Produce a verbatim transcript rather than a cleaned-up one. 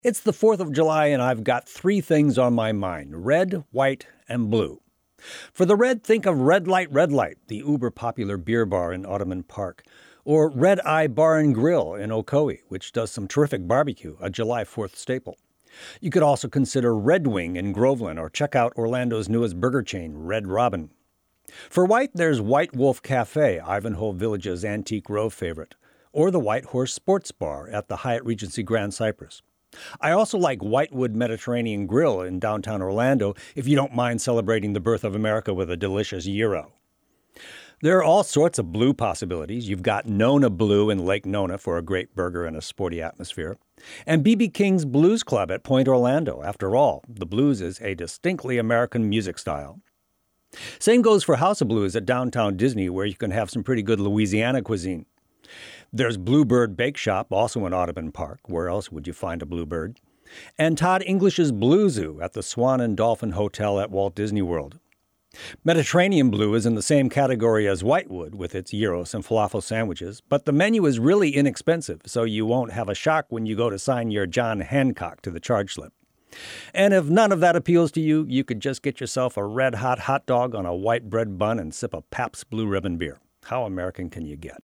It's the fourth of July, and I've got three things on my mind: red, white, and blue. For the red, think of Red Light, Red Light, the uber-popular beer bar in Ottoman Park, or Red Eye Bar and Grill in Ocoee, which does some terrific barbecue, a July fourth staple. You could also consider Red Wing in Groveland, or check out Orlando's newest burger chain, Red Robin. For white, there's White Wolf Cafe, Ivanhoe Village's Antique Grove favorite, or the White Horse Sports Bar at the Hyatt Regency Grand Cypress. I also like Whitewood Mediterranean Grill in downtown Orlando, if you don't mind celebrating the birth of America with a delicious gyro. There are all sorts of blue possibilities. You've got Nona Blue in Lake Nona for a great burger and a sporty atmosphere, and B B King's Blues Club at Point Orlando. After all, the blues is a distinctly American music style. Same goes for House of Blues at downtown Disney, where you can have some pretty good Louisiana cuisine. There's Bluebird Bake Shop, also in Audubon Park. Where else would you find a bluebird? And Todd English's Blue Zoo at the Swan and Dolphin Hotel at Walt Disney World. Mediterranean Blue is in the same category as Whitewood with its gyros and falafel sandwiches, but the menu is really inexpensive, so you won't have a shock when you go to sign your John Hancock to the charge slip. And if none of that appeals to you, you could just get yourself a red-hot hot dog on a white bread bun and sip a Pabst Blue Ribbon beer. How American can you get?